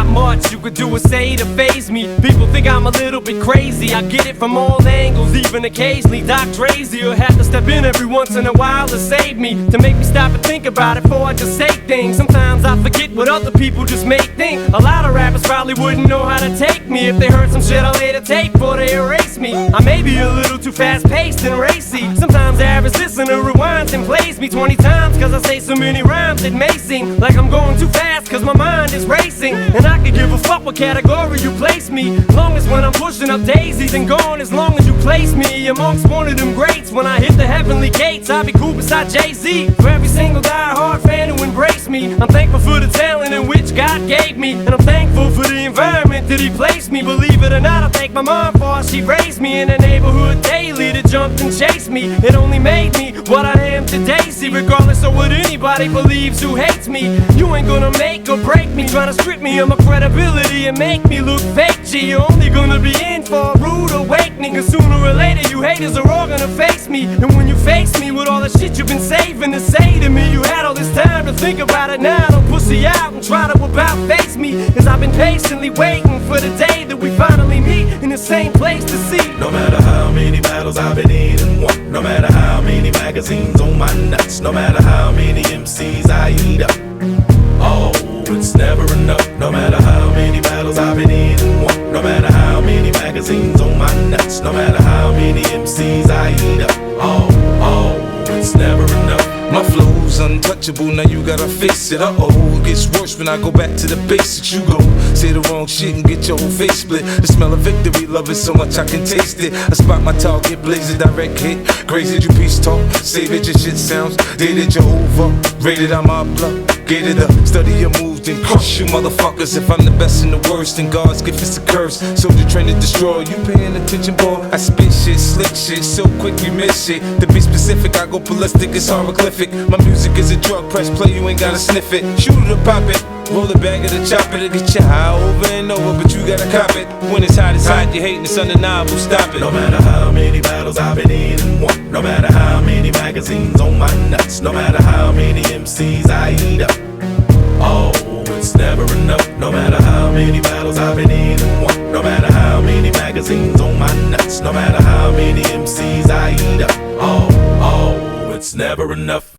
not much you could do or say to faze me. People think I'm a little bit crazy. I get it from all angles, even occasionally. Doc Drazy will have to step in every once in a while to save me, to make me stop and think about it before I just say things. Sometimes I forget what other people just may think. A lot of rappers probably wouldn't know how to take me if they heard some shit I later take before they erase me. I may be a little too fast-paced and racy. Sometimes the average listener rewinds and plays me 20 times cause I say so many rhymes. It may seem like I'm going too fast cause my mind is racing, and I could give a fuck what category you place me, long as when I'm pushing up daisies and gone, as long as you place me amongst one of them greats. When I hit the heavenly gates, I'll be cool beside Jay-Z. For every single die-hard fan who embraced me, I'm thankful for the talent in which God gave me, and I'm thankful for the environment that He placed me. Believe it or not, I thank my mom for how she raised me in the neighborhood daily that jumped and chased me. It only made me what I am today. See, regardless of what anybody believes who hates me, you ain't gonna make or break me, trying to strip me of my credibility and make me look fake. G, you're only gonna be in for a rude awakening, cause sooner or later you haters are all gonna face me. And when you face me with all the shit you've been saving to say to me, you had all this time to think about it. Now don't pussy out and try to about face me, cause I've been patiently waiting for the day that we finally meet in the same place to see. No matter how many battles I've been in and won, no matter how many magazines on my nuts, no matter how many MCs I eat up, oh, it's never enough. No matter how many battles I've been in and won, no matter how many magazines on my nuts, no matter how many MCs I eat up, oh, it's never enough. My flow's untouchable, now you gotta face it. It gets worse when I go back to the basics. You go say the wrong shit and get your whole face split. The smell of victory, love it so much I can taste it. I spot my target, blaze a direct hit. Crazy you peace talk, say that your shit sounds dated Jehovah. Rated I'm up, gated up, study your moves, then crush you motherfuckers. If I'm the best and the worst, then God's gift is a curse. Soldier trained to destroy, you paying attention, boy? I spit shit, slick shit, so quick you miss shit. To be specific, I go ballistic, it's hieroglyphic. My music is a drug, press play, you ain't gotta sniff it. Shoot it or pop it, roll the bag of the chopper to get you high over and over, but you gotta cop it. When it's hot, you hating, it's undeniable, stop it. No matter how many battles I've been in and won, no matter how many magazines on my nuts, no matter how many MCs I eat up, oh, it's never enough. No matter how many battles I've been in and won, no matter how many magazines on my nuts, no matter how many MCs I eat up, oh, it's never enough.